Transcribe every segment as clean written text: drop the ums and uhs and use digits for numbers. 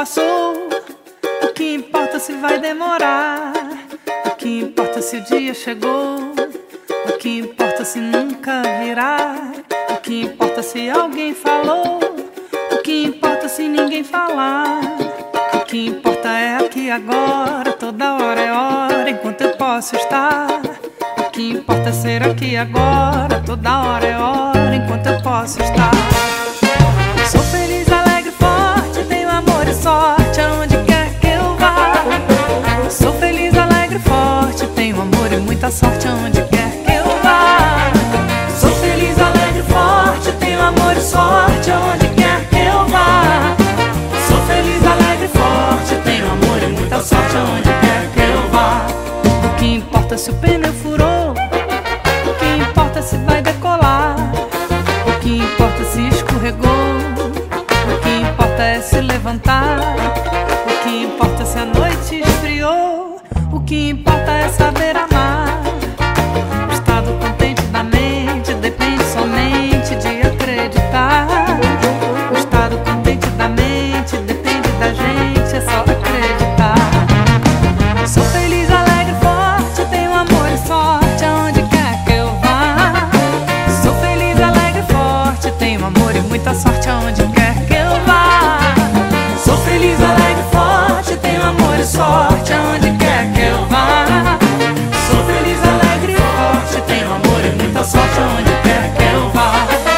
passou. O que importa se vai demorar? O que importa se o dia chegou? O que importa se nunca virá? O que importa se alguém falou? O que importa se ninguém falar? O que importa é aqui agora, toda hora é hora, enquanto eu posso estar. O que importa é ser aqui agora, toda hora é hora, enquanto eu posso estar. Sou feliz, alegre, forte, tenho amor e sorte aonde quer que eu vá. Sou feliz, alegre, forte, tenho amor e muita sorte aonde quer que eu vá. Sou feliz, alegre, forte, tenho amor e sorte aonde quer que eu vá. Sou feliz, alegre, forte, tenho amor e muita sorte aonde quer que eu vá. O que importa se o pneu furou? O que importa se vai decolar? O que importa se escorregou? O que importa é se levantar. O que importa se a noite esfriou? O que importa é saber amar. O estado contente da mente depende somente de acreditar. O estado contente da mente depende da gente, é só acreditar. Sou feliz, alegre, forte, tenho amor e sorte aonde quer que eu vá. Sou feliz, alegre, forte, tenho amor e muita sorte aonde quer que eu vá. Sou feliz, alegre, forte, tenho amor e sorte aonde quer que eu vá. Sou feliz, alegre, forte, tenho amor e muita sorte aonde quer que eu vá.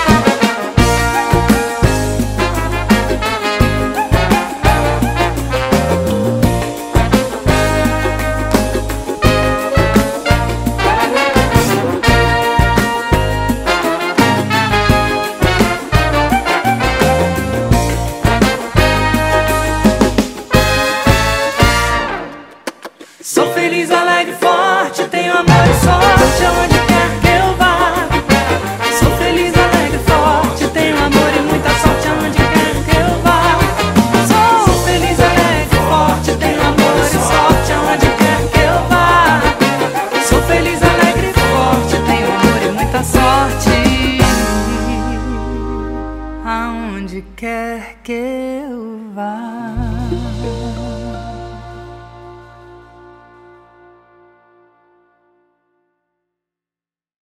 Sou feliz, alegre, forte, tenho amor e sorte aonde quer que eu vá. Sou feliz, alegre, forte, tenho amor e muita sorte aonde quer que eu vá. Sou feliz, alegre, forte, tenho amor e sorte aonde quer que eu vá. Sou feliz, alegre, forte, tenho amor e muita sorte aonde quer que eu vá.